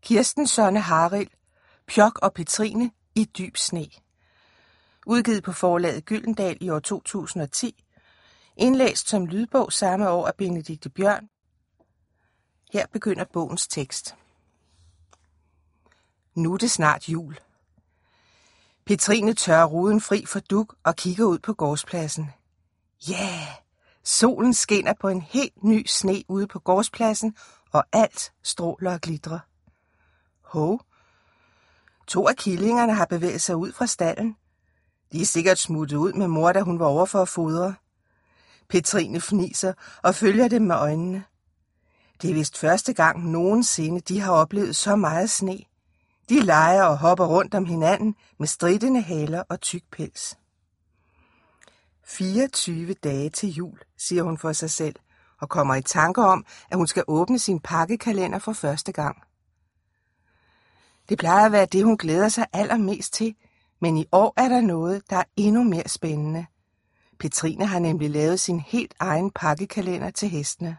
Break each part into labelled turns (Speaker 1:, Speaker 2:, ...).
Speaker 1: Kirstens sønne Harild, Pjok og Petrine i dyb sne. Udgivet på forlaget Gyldendal i år 2010. Indlæst som lydbog samme år af Benedikte Bjørn. Her begynder bogens tekst. Nu er det snart jul. Petrine tørrer ruden fri for dug og kigger ud på gårdspladsen. Ja, solen skinner på en helt ny sne ude på gårdspladsen, og alt stråler og glitrer. Hov, 2 af killingerne har bevæget sig ud fra stalden. De er sikkert smuttet ud med mor, da hun var over for at fodre. Petrine fniser og følger dem med øjnene. Det er vist første gang nogensinde, de har oplevet så meget sne. De leger og hopper rundt om hinanden med strittende haler og tyk pels. 24 dage til jul, siger hun for sig selv, og kommer i tanker om, at hun skal åbne sin pakkekalender for første gang. Det plejer at være det, hun glæder sig allermest til, men i år er der noget, der er endnu mere spændende. Petrine har nemlig lavet sin helt egen pakkekalender til hestene.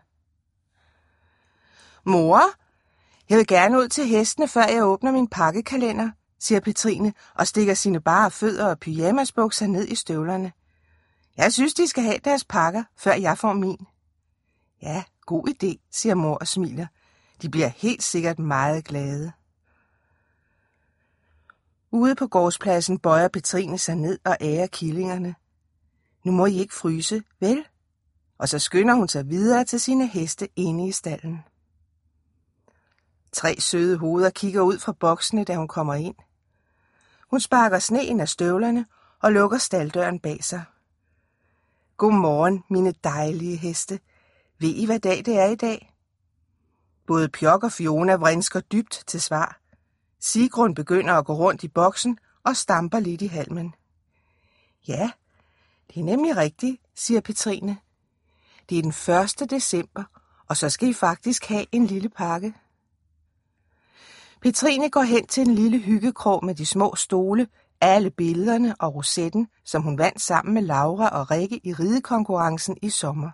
Speaker 1: Mor, jeg vil gerne ud til hestene, før jeg åbner min pakkekalender, siger Petrine og stikker sine bare fødder og pyjamasbukser ned i støvlerne. Jeg synes, de skal have deres pakker, før jeg får min. Ja, god idé, siger mor og smiler. De bliver helt sikkert meget glade. Ude på gårdspladsen bøjer Petrine sig ned og ærer killingerne. Nu må I ikke fryse, vel? Og så skynder hun sig videre til sine heste inde i stalden. 3 søde hoveder kigger ud fra boksene, da hun kommer ind. Hun sparker sneen af støvlerne og lukker stalddøren bag sig. Godmorgen, mine dejlige heste. Ved I, hvad dag det er i dag? Både Pjok og Fiona vrinsker dybt til svar. Sigrun begynder at gå rundt i boksen og stamper lidt i halmen. Ja, det er nemlig rigtigt, siger Petrine. Det er den 1. december, og så skal I faktisk have en lille pakke. Petrine går hen til en lille hyggekrog med de små stole, alle billederne og rosetten, som hun vandt sammen med Laura og Rikke i ridekonkurrencen i sommer.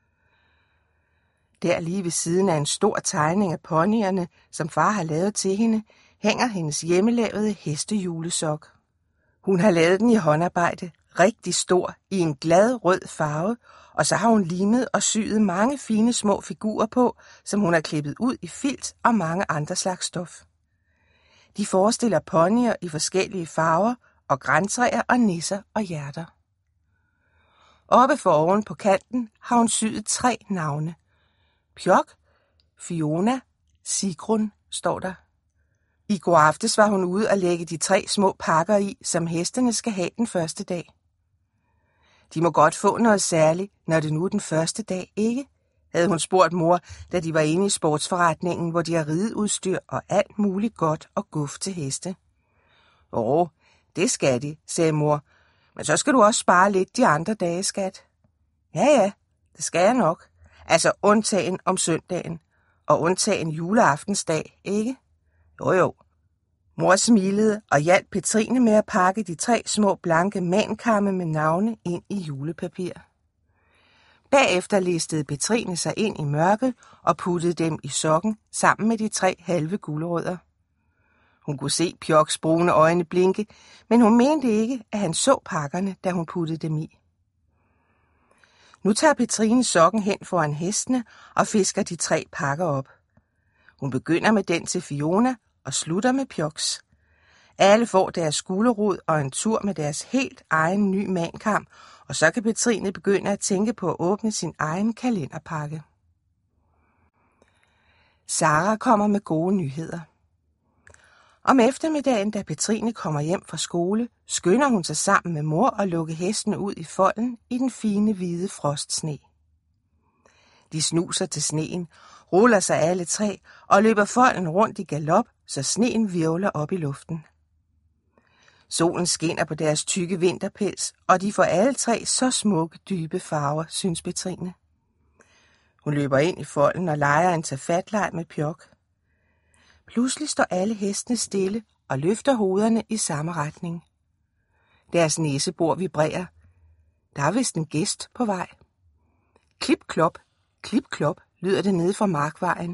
Speaker 1: Der lige ved siden af en stor tegning af ponyerne, som far har lavet til hende, hænger hendes hjemmelavede hestejulesok. Hun har lavet den i håndarbejde, rigtig stor, i en glad rød farve, og så har hun limet og syet mange fine små figurer på, som hun har klippet ud i filt og mange andre slags stof. De forestiller ponyer i forskellige farver og grantræer og nisser og hjerter. Oppe for oven på kanten har hun syet 3 navne. Pjok, Fiona, Sigrun, står der. I går aftes var hun ude og lægge de 3 små pakker i, som hestene skal have den første dag. De må godt få noget særligt, når det nu er den første dag, ikke? Havde hun spurgt mor, da de var inde i sportsforretningen, hvor de har rideudstyr og alt muligt godt og guf til heste. Det skal de, sagde mor. Men så skal du også spare lidt de andre dage, skat. Ja, det skal jeg nok. Altså undtagen om søndagen. Og undtagen juleaftensdag, ikke? Jo. Mor smilede og hjalp Petrine med at pakke de 3 små blanke mankamme med navne ind i julepapir. Bagefter listede Petrine sig ind i mørket og puttede dem i sokken sammen med de 3 halve gulerødder. Hun kunne se Pjoks brune øjne blinke, men hun mente ikke, at han så pakkerne, da hun puttede dem i. Nu tager Petrine sokken hen foran hestene og fisker de 3 pakker op. Hun begynder med den til Fiona og slutter med Pjoks. Alle får deres gulerod og en tur med deres helt egen ny mankam, og så kan Petrine begynde at tænke på at åbne sin egen kalenderpakke. Sara kommer med gode nyheder. Om eftermiddagen, da Petrine kommer hjem fra skole, skynder hun sig sammen med mor og lukke hestene ud i folden i den fine hvide frostsne. De snuser til sneen, ruller sig alle 3 og løber folden rundt i galop, så sneen hvirvler op i luften. Solen skinner på deres tykke vinterpels, og de får alle 3 så smukke, dybe farver, synes Petrine. Hun løber ind i folden og leger en tafatleg med Pjok. Pludselig står alle hestene stille og løfter hovederne i samme retning. Deres næsebor vibrerer. Der er vist en gæst på vej. Klip klop, lyder det nede fra markvejen.